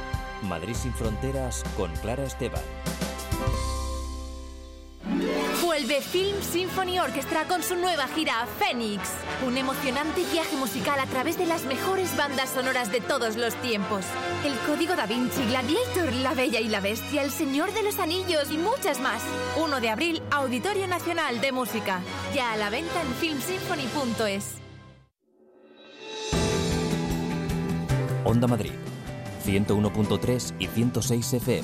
Madrid sin fronteras con Clara Esteban. Vuelve Film Symphony Orchestra con su nueva gira Phoenix. Un emocionante viaje musical a través de las mejores bandas sonoras de todos los tiempos. El Código Da Vinci, Gladiator, La Bella y la Bestia, El Señor de los Anillos y muchas más. 1 de abril, Auditorio Nacional de Música. Ya a la venta en filmsymphony.es. Onda Madrid, 101.3 y 106 FM.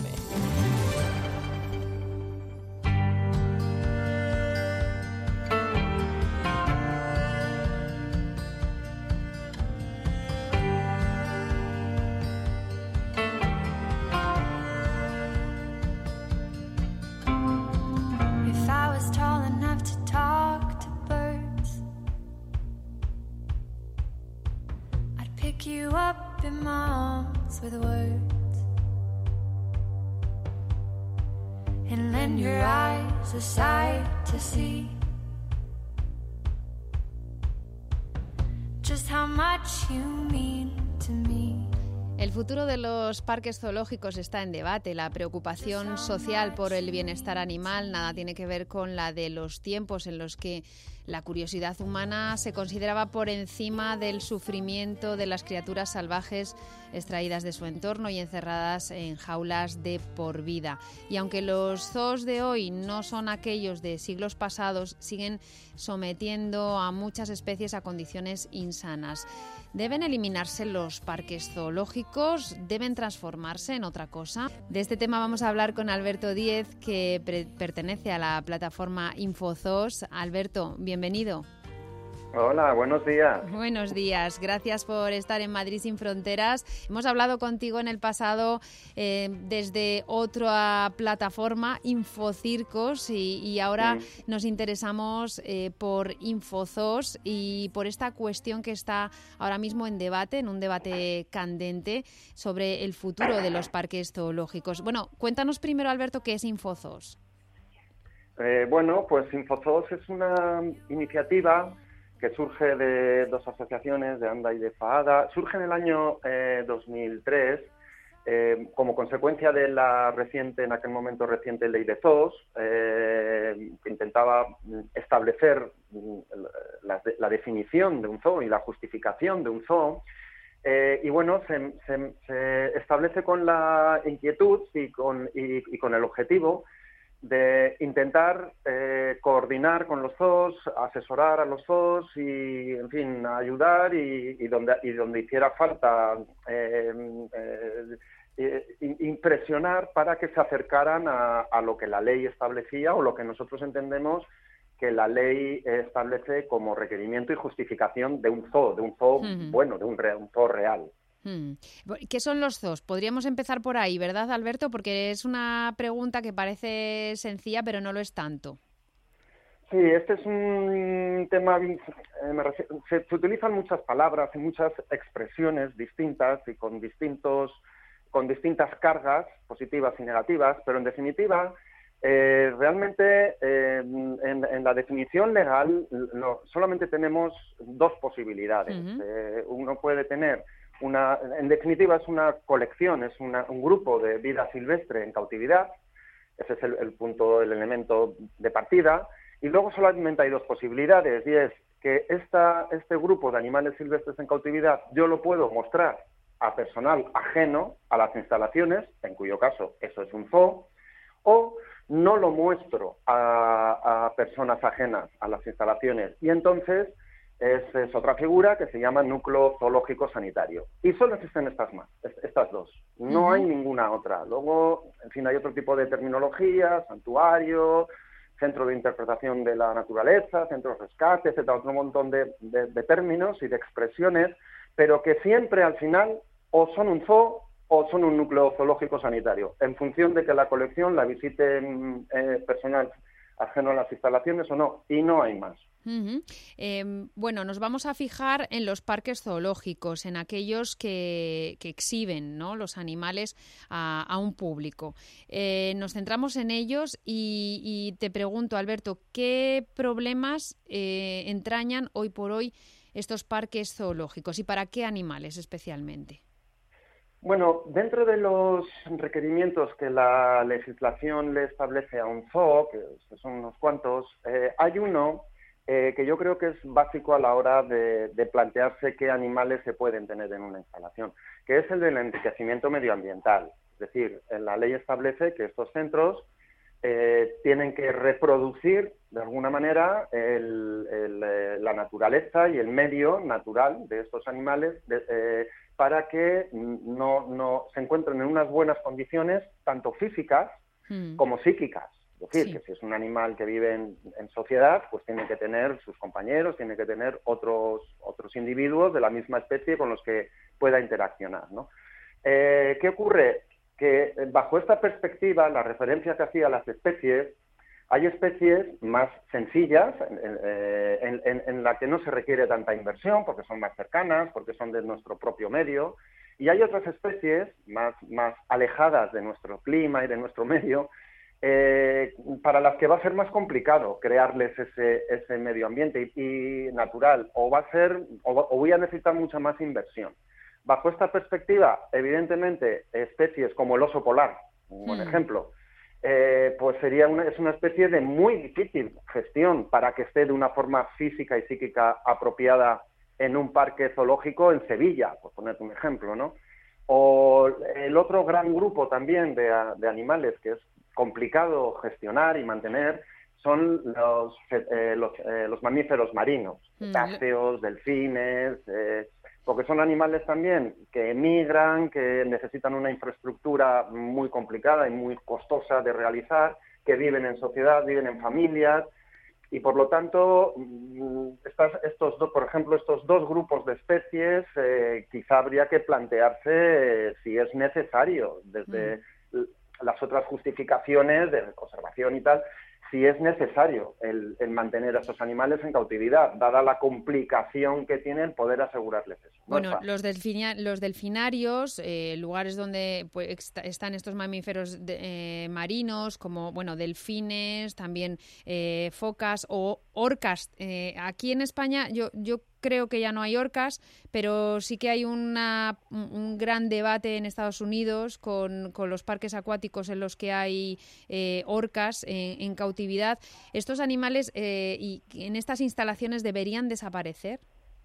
If I was tall enough to talk to birds, I'd pick you up in my arms with words and lend your eyes a sight to see just how much you mean to me. El futuro de los parques zoológicos está en debate. La preocupación social por el bienestar animal nada tiene que ver con la de los tiempos en los que la curiosidad humana se consideraba por encima del sufrimiento de las criaturas salvajes extraídas de su entorno y encerradas en jaulas de por vida. Y aunque los zoos de hoy no son aquellos de siglos pasados, siguen sometiendo a muchas especies a condiciones insanas. ¿Deben eliminarse los parques zoológicos? ¿Deben transformarse en otra cosa? De este tema vamos a hablar con Alberto Díez, que pertenece a la plataforma InfoZoos. Alberto, bienvenido. Hola, buenos días. Buenos días, gracias por estar en Madrid sin Fronteras. Hemos hablado contigo en el pasado desde otra plataforma, InfoCircos, y ahora nos interesamos por InfoZoos y por esta cuestión que está ahora mismo en debate, en un debate candente sobre el futuro de los parques zoológicos. Bueno, cuéntanos primero, Alberto, ¿qué es InfoZoos? Bueno, pues InfoZoos es una iniciativa que surge de dos asociaciones, de ANDA y de FAADA. Surge en el año 2003 como consecuencia de la reciente, en aquel momento reciente, ley de zoos, que intentaba establecer la definición de un zoo y la justificación de un zoo. Y bueno, se establece con la inquietud y con el objetivo de intentar coordinar con los zoos, asesorar a los zoos y, en fin, ayudar y donde hiciera falta impresionar para que se acercaran a lo que la ley establecía o lo que nosotros entendemos que la ley establece como requerimiento y justificación de un zoo bueno, de un zoo real. ¿Qué son los zoos? Podríamos empezar por ahí, ¿verdad, Alberto? Porque es una pregunta que parece sencilla, pero no lo es tanto. Sí, este es un tema... se utilizan muchas palabras y muchas expresiones distintas y con distintas cargas positivas y negativas, pero en definitiva, realmente en la definición legal solamente tenemos dos posibilidades. Uno puede tener en definitiva es una colección, es un grupo de vida silvestre en cautividad. Ese es el elemento de partida. Y luego solamente hay dos posibilidades, y es que este grupo de animales silvestres en cautividad yo lo puedo mostrar a personal ajeno a las instalaciones, en cuyo caso eso es un zoo, o no lo muestro a personas ajenas a las instalaciones. Y entonces es otra figura que se llama núcleo zoológico sanitario. Y solo existen estas dos. No hay ninguna otra. Luego, en fin, hay otro tipo de terminología, santuario, centro de interpretación de la naturaleza, centro de rescate, etcétera, otro montón de términos y de expresiones, pero que siempre al final o son un zoo o son un núcleo zoológico sanitario, en función de que la colección la visite personal ajeno a las instalaciones o no, y no hay más. Bueno, nos vamos a fijar en los parques zoológicos, en aquellos que exhiben, ¿no?, los animales a un público. Nos centramos en ellos y te pregunto, Alberto, ¿qué problemas entrañan hoy por hoy estos parques zoológicos y para qué animales especialmente? Bueno, dentro de los requerimientos que la legislación le establece a un zoo, que son unos cuantos, hay uno que yo creo que es básico a la hora de plantearse qué animales se pueden tener en una instalación, que es el del enriquecimiento medioambiental. Es decir, la ley establece que estos centros tienen que reproducir de alguna manera la naturaleza y el medio natural de estos animales para que no se encuentren en unas buenas condiciones, tanto físicas como psíquicas. Es decir, que si es un animal que vive en sociedad, pues tiene que tener sus compañeros, tiene que tener otros individuos de la misma especie con los que pueda interaccionar, ¿no? ¿Qué ocurre? Que bajo esta perspectiva, la referencia que hacía a las especies, hay especies más sencillas, en la que no se requiere tanta inversión, porque son más cercanas, porque son de nuestro propio medio, y hay otras especies más alejadas de nuestro clima y de nuestro medio, para las que va a ser más complicado crearles ese medio ambiente y natural, o voy a necesitar mucha más inversión. Bajo esta perspectiva, evidentemente, especies como el oso polar, un buen ejemplo, pues es una especie de muy difícil gestión para que esté de una forma física y psíquica apropiada en un parque zoológico en Sevilla, por ponerte un ejemplo, ¿no? O el otro gran grupo también de animales que es complicado gestionar y mantener son los mamíferos marinos, cetáceos, delfines, porque son animales también que emigran, que necesitan una infraestructura muy complicada y muy costosa de realizar, que viven en sociedad, viven en familias, y por lo tanto, por ejemplo, estos dos grupos de especies, quizá habría que plantearse si es necesario, desde las otras justificaciones de conservación y tal, si es necesario el mantener a estos animales en cautividad, dada la complicación que tiene el poder asegurarles eso. Bueno, los delfinarios, lugares donde pues, están estos mamíferos marinos, como delfines, también focas o orcas. Aquí en España yo creo que ya no hay orcas, pero sí que hay un gran debate en Estados Unidos con los parques acuáticos en los que hay orcas en cautividad. ¿Estos animales y en estas instalaciones deberían desaparecer?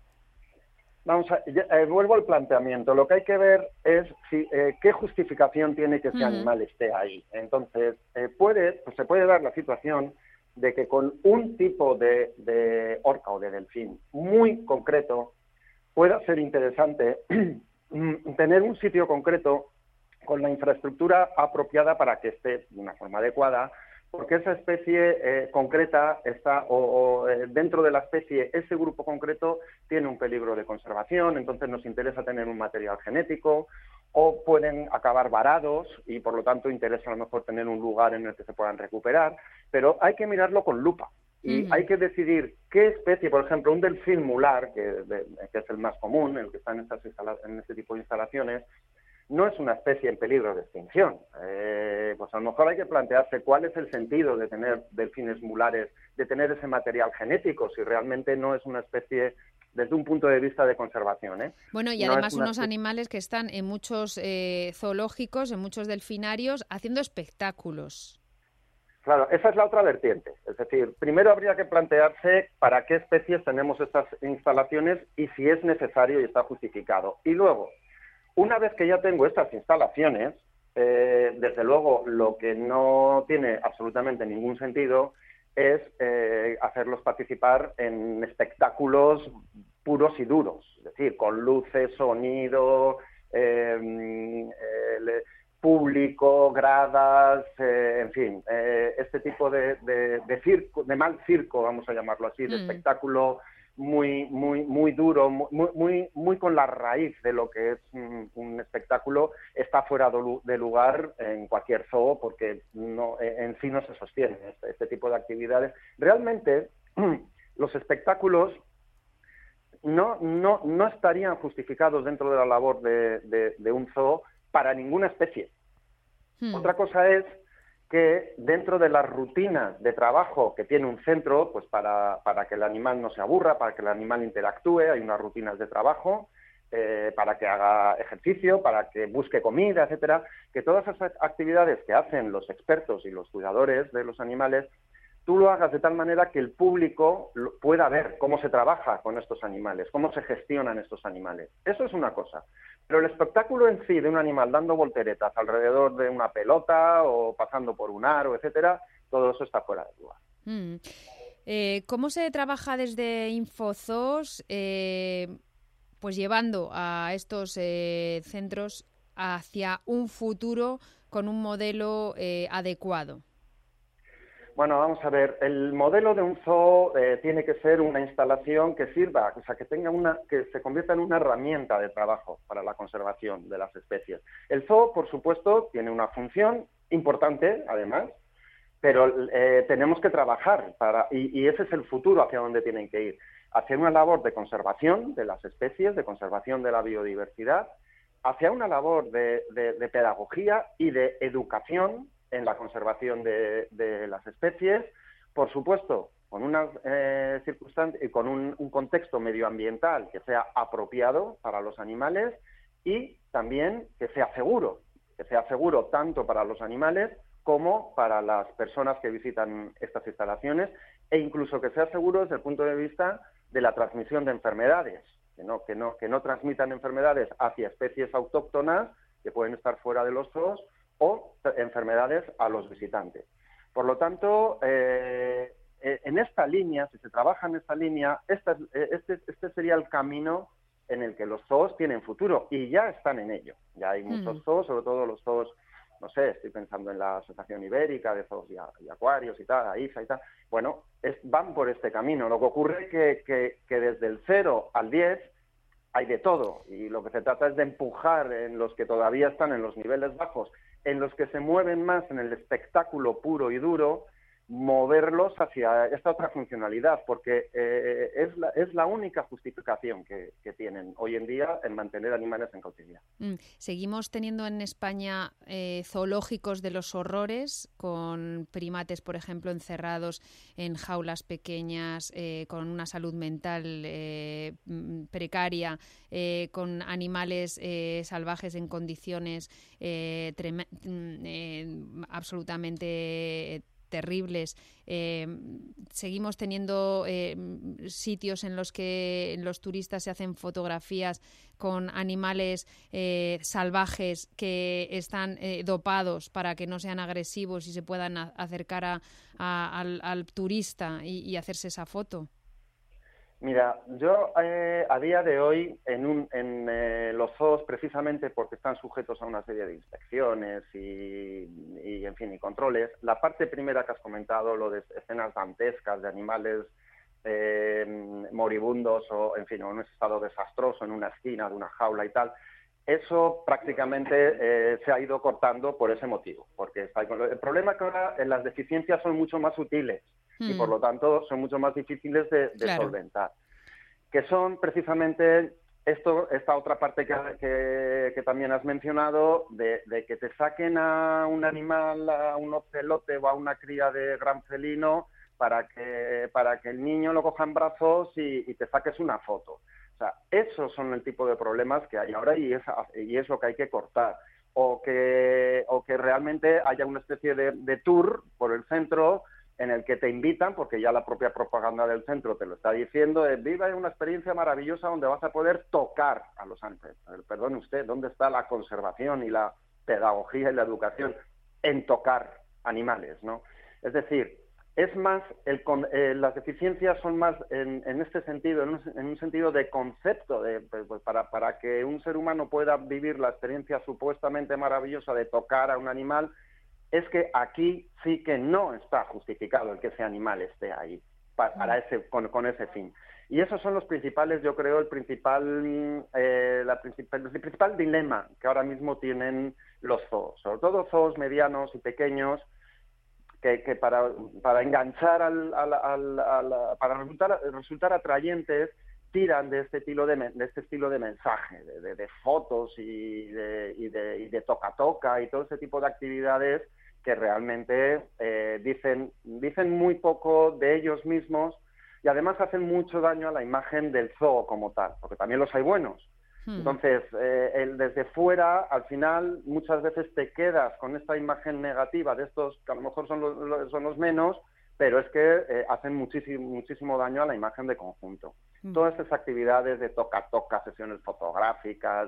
Vuelvo al planteamiento. Lo que hay que ver es qué justificación tiene que ese animal esté ahí. Entonces, se puede dar la situación de que con un tipo de orca o de delfín muy concreto pueda ser interesante tener un sitio concreto con la infraestructura apropiada para que esté de una forma adecuada, porque esa especie concreta está, dentro de la especie, ese grupo concreto tiene un peligro de conservación, entonces nos interesa tener un material genético, o pueden acabar varados y por lo tanto interesa a lo mejor tener un lugar en el que se puedan recuperar, pero hay que mirarlo con lupa y hay que decidir qué especie, por ejemplo, un delfín mular, que es el más común, el que está en este tipo de instalaciones, no es una especie en peligro de extinción. Pues a lo mejor hay que plantearse cuál es el sentido de tener delfines mulares, de tener ese material genético, si realmente no es una especie desde un punto de vista de conservación. Bueno, y además unos animales que están en muchos zoológicos, en muchos delfinarios, haciendo espectáculos. Claro, esa es la otra vertiente. Es decir, primero habría que plantearse para qué especies tenemos estas instalaciones y si es necesario y está justificado. Y luego, una vez que ya tengo estas instalaciones, desde luego lo que no tiene absolutamente ningún sentido es hacerlos participar en espectáculos puros y duros, es decir, con luces, sonido, público, gradas, en fin, este tipo de circo, de mal circo, vamos a llamarlo así, de espectáculo muy duro, muy con la raíz de lo que es un espectáculo, está fuera de lugar en cualquier zoo porque en sí no se sostiene este tipo de actividades. Realmente los espectáculos no estarían justificados dentro de la labor de un zoo para ninguna especie. Otra cosa es que dentro de las rutinas de trabajo que tiene un centro, pues para que el animal no se aburra, para que el animal interactúe, hay unas rutinas de trabajo para que haga ejercicio, para que busque comida, etcétera, que todas esas actividades que hacen los expertos y los cuidadores de los animales, tú lo hagas de tal manera que el público pueda ver cómo se trabaja con estos animales, cómo se gestionan estos animales. Eso es una cosa. Pero el espectáculo en sí de un animal dando volteretas alrededor de una pelota o pasando por un aro, etcétera, todo eso está fuera de lugar. ¿Cómo se trabaja desde Infozoos, pues llevando a estos centros hacia un futuro con un modelo adecuado? Bueno, vamos a ver, el modelo de un zoo tiene que ser una instalación que sirva, o sea, que se convierta en una herramienta de trabajo para la conservación de las especies. El zoo, por supuesto, tiene una función importante, además, pero tenemos que trabajar y ese es el futuro hacia donde tienen que ir, hacia una labor de conservación de las especies, de conservación de la biodiversidad, hacia una labor de pedagogía y de educación en la conservación de las especies, por supuesto, con unas circunstancias y con un contexto medioambiental que sea apropiado para los animales y también que sea seguro tanto para los animales como para las personas que visitan estas instalaciones, e incluso que sea seguro desde el punto de vista de la transmisión de enfermedades, que no transmitan enfermedades hacia especies autóctonas que pueden estar fuera de los zoos o enfermedades a los visitantes. Por lo tanto, en esta línea, si se trabaja en esta línea, este sería el camino en el que los zoos tienen futuro, y ya están en ello. Ya hay muchos zoos, sobre todo los zoos, no sé, estoy pensando en la Asociación Ibérica de Zoos y Acuarios y tal, AIFA y tal. Bueno, van por este camino. Lo que ocurre es que desde el 0 al 10 hay de todo, y lo que se trata es de empujar en los que todavía están en los niveles bajos, en los que se mueven más en el espectáculo puro y duro, moverlos hacia esta otra funcionalidad, porque es la única justificación que tienen hoy en día en mantener animales en cautividad. Seguimos teniendo en España zoológicos de los horrores, con primates, por ejemplo, encerrados en jaulas pequeñas, con una salud mental precaria, con animales salvajes en condiciones absolutamente terribles. Seguimos teniendo sitios en los que los turistas se hacen fotografías con animales salvajes que están dopados para que no sean agresivos y se puedan acercar al turista y hacerse esa foto. Mira, yo a día de hoy en los zoos, precisamente porque están sujetos a una serie de inspecciones y en fin, y controles, la parte primera que has comentado, lo de escenas dantescas de animales moribundos o, en fin, en un estado desastroso en una esquina de una jaula y tal, eso prácticamente se ha ido cortando por ese motivo, porque el problema es que ahora las deficiencias son mucho más sutiles y por lo tanto son mucho más difíciles de solventar, que son precisamente esta otra parte que también has mencionado, de que te saquen a un animal, a un ocelote o a una cría de gran felino para que el niño lo coja en brazos y te saques una foto. O sea, esos son el tipo de problemas que hay ahora y es lo que hay que cortar. O que realmente haya una especie de tour por el centro en el que te invitan, porque ya la propia propaganda del centro te lo está diciendo, viva una experiencia maravillosa donde vas a poder tocar a los animales. Perdone usted, ¿dónde está la conservación y la pedagogía y la educación en tocar animales, ¿no? Es decir, es más, las deficiencias son más en este sentido, en un sentido de concepto, pues para que un ser humano pueda vivir la experiencia supuestamente maravillosa de tocar a un animal, es que aquí sí que no está justificado el que ese animal esté ahí con ese fin. Y esos son los principales, yo creo, el principal dilema que ahora mismo tienen los zoos, sobre todo zoos medianos y pequeños, que para enganchar para resultar atrayentes, tiran de este estilo de mensaje, de fotos y de toca-toca y todo ese tipo de actividades que realmente dicen muy poco de ellos mismos y además hacen mucho daño a la imagen del zoo como tal, porque también los hay buenos, Entonces, desde fuera, al final, muchas veces te quedas con esta imagen negativa de estos, que a lo mejor son los menos, pero es que hacen muchísimo daño a la imagen de conjunto. Todas estas actividades de toca-toca, sesiones fotográficas,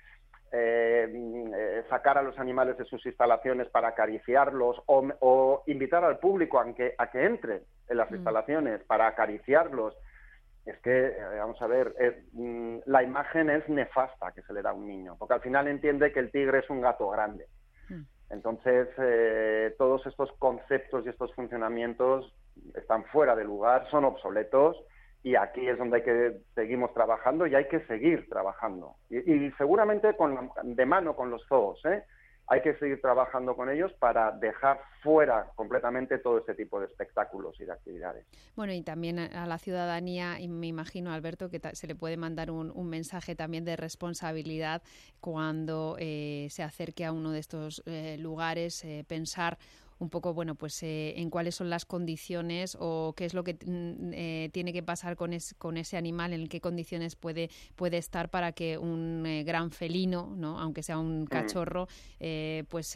sacar a los animales de sus instalaciones para acariciarlos o invitar al público a que entre en las instalaciones para acariciarlos. Es que, vamos a ver, la imagen es nefasta que se le da a un niño, porque al final entiende que el tigre es un gato grande. Entonces, todos estos conceptos y estos funcionamientos están fuera de lugar, son obsoletos, y aquí es donde seguimos trabajando y hay que seguir trabajando. Y seguramente de mano con los zoos, hay que seguir trabajando con ellos para dejar fuera completamente todo este tipo de espectáculos y de actividades. Bueno, y también a la ciudadanía, y me imagino, Alberto, que se le puede mandar un mensaje también de responsabilidad cuando se acerque a uno de estos lugares, pensar un poco, bueno, pues en cuáles son las condiciones o qué es lo que tiene que pasar con ese animal, en qué condiciones puede estar para que un gran felino, ¿no?, aunque sea un cachorro, pues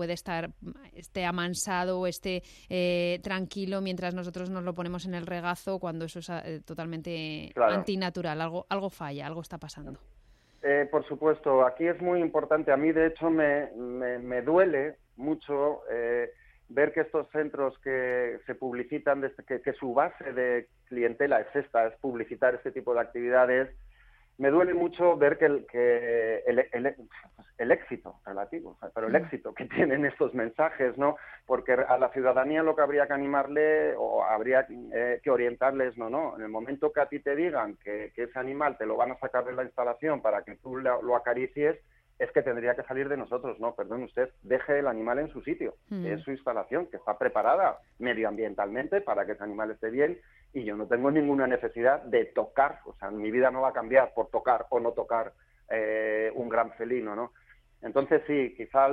esté amansado o esté tranquilo mientras nosotros nos lo ponemos en el regazo, cuando eso es totalmente antinatural. Algo falla, algo está pasando. Por supuesto, aquí es muy importante. A mí, de hecho, me duele mucho ver que estos centros que se publicitan, que su base de clientela es publicitar este tipo de actividades. Me duele mucho ver que el éxito relativo, pero el éxito que tienen estos mensajes, ¿no? Porque a la ciudadanía lo que habría que animarle o habría que orientarles, no, en el momento que a ti te digan que ese animal te lo van a sacar de la instalación para que tú lo acaricies, es que tendría que salir de nosotros, no, perdón usted, deje el animal en su sitio, es su instalación, que está preparada medioambientalmente para que ese animal esté bien, y yo no tengo ninguna necesidad de tocar, o sea, mi vida no va a cambiar por tocar o no tocar un gran felino, ¿no? Entonces sí, quizás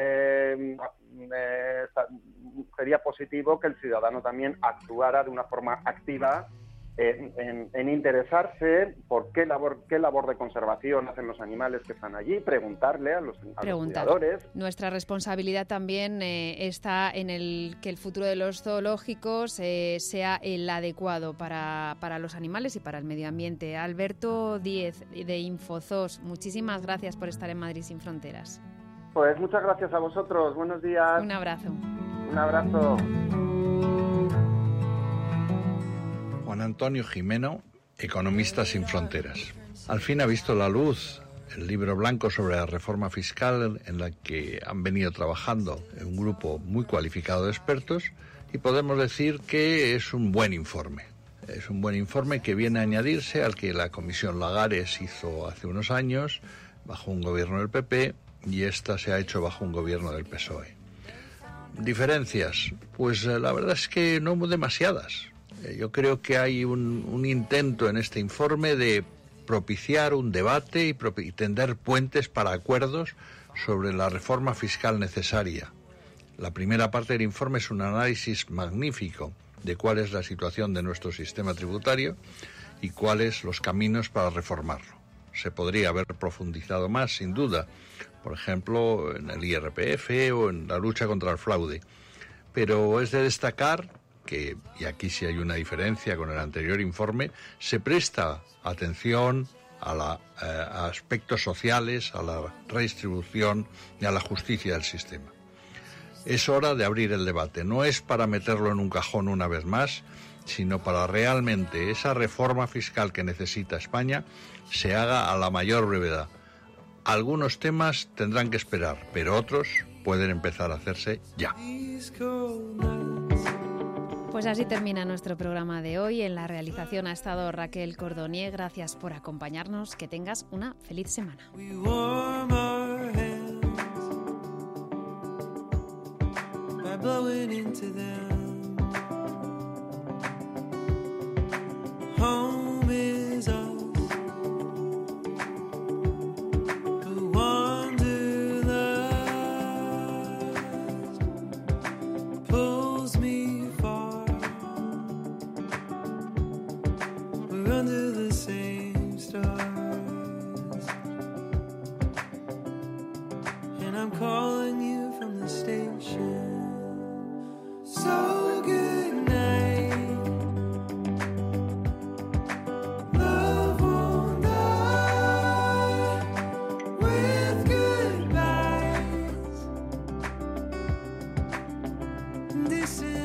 sería positivo que el ciudadano también actuara de una forma activa en interesarse por qué labor de conservación hacen los animales que están allí, preguntarle a los cuidadores. Nuestra responsabilidad también está en que el futuro de los zoológicos sea el adecuado para los animales y para el medio ambiente. Alberto Díez, de Infozoos, muchísimas gracias por estar en Madrid Sin Fronteras. Pues muchas gracias a vosotros, buenos días. Un abrazo. Un abrazo. Juan Antonio Gimeno, Economistas Sin Fronteras. Al fin ha visto la luz el libro blanco sobre la reforma fiscal, en la que han venido trabajando un grupo muy cualificado de expertos, y podemos decir que es un buen informe. Es un buen informe que viene a añadirse al que la Comisión Lagares hizo hace unos años bajo un gobierno del PP, y esta se ha hecho bajo un gobierno del PSOE. ¿Diferencias? Pues la verdad es que no demasiadas. Yo creo que hay un intento en este informe de propiciar un debate y tender puentes para acuerdos sobre la reforma fiscal necesaria. La primera parte del informe es un análisis magnífico de cuál es la situación de nuestro sistema tributario y cuáles los caminos para reformarlo. Se podría haber profundizado más, sin duda, por ejemplo, en el IRPF o en la lucha contra el fraude. Pero es de destacar que, y aquí sí hay una diferencia con el anterior informe, se presta atención a aspectos sociales, a la redistribución y a la justicia del sistema. Es hora de abrir el debate. No es para meterlo en un cajón una vez más, sino para realmente esa reforma fiscal que necesita España se haga a la mayor brevedad. Algunos temas tendrán que esperar, pero otros pueden empezar a hacerse ya. Pues así termina nuestro programa de hoy. En la realización ha estado Raquel Cordonier. Gracias por acompañarnos. Que tengas una feliz semana. Under the same stars. and this is